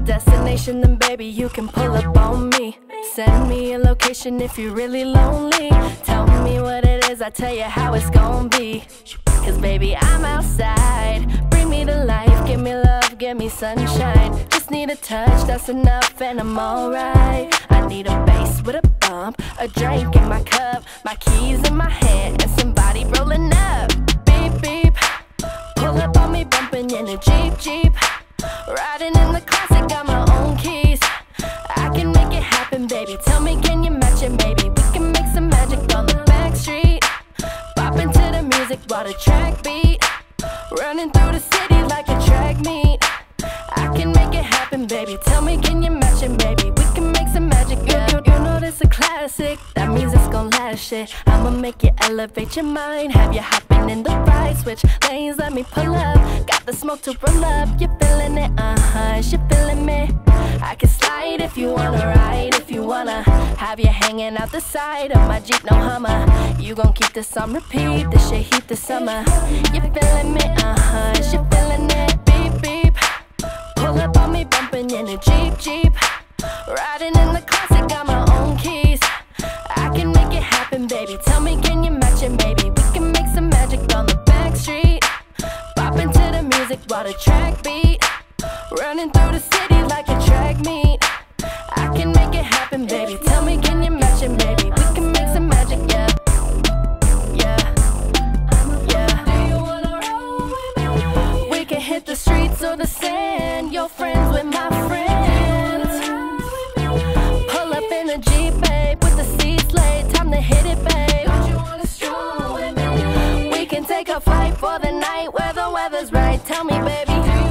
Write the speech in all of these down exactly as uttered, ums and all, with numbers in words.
destination, then baby you can pull up on me. Send me a location if you're really lonely. Tell me what it is, I tell you how it's gon' be. Cause baby I'm outside, bring me to life, give me love, give me sunshine. Just need a touch, that's enough and I'm alright. I need a bass with a bump, a drink in my cup, my keys in my hand, and somebody rolling up. Beep beep, pull up on me bumping in a Jeep Jeep. Riding in the classic, got my own keys. I can make it happen, baby. Tell me, can you match it, baby? We can make some magic on the back street. Bopping to the music while the track beat. Running through the city like a track meet. I can make it happen, baby. Tell me, can you match it, baby? We can make some magic, girl. You, you know this a classic. That means it's gon' last shit. I'ma make you elevate your mind. Have you hopping in the ride. Switch lanes, let me pull up. Got the smoke to roll up. You feeling it? Uh-huh, she feeling me. I can slide if you wanna ride. If you wanna have you hanging out the side of my Jeep, no Hummer. You gon' keep this on repeat. This shit heat the summer. You feeling me? Uh-huh, she feeling it. Beep, beep. Pull up on me bumping in a Jeep Jeep. Riding in the classic, got my own keys. I can make it happen, baby. Tell me, can you match it, baby? We can make some magic on the back street. Bopping to the music while the track beat. Running through the city like a track meet. I can make it happen, baby. Tell me, can you match it, baby? We can make some magic, yeah. Yeah, yeah. Do you wanna roll with me? We can hit the streets or the sand. Your friends with my friends. Pull up in a Jeep, babe, with the seats laid. Time to hit it, babe. Don't you wanna stroll with me? We can take a flight for the night where the weather's right. Tell me, baby.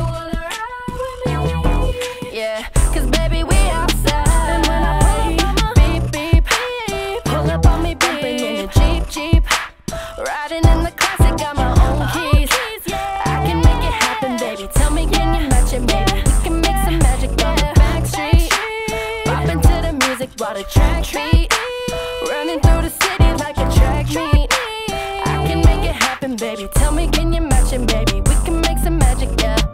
Yeah, cause baby we outside. And when I pull up, beep, beep, beep. Pull up on me bumping in a Jeep Jeep. Riding in the classic, got my own keys. I can make it happen, baby. Tell me, can you match it, baby? We can make some magic on the back street. Bopping to the music while the track beat. Running through the city like a track meet. I can make it happen, baby. Tell me, can you match it, baby? We can make some magic, yeah.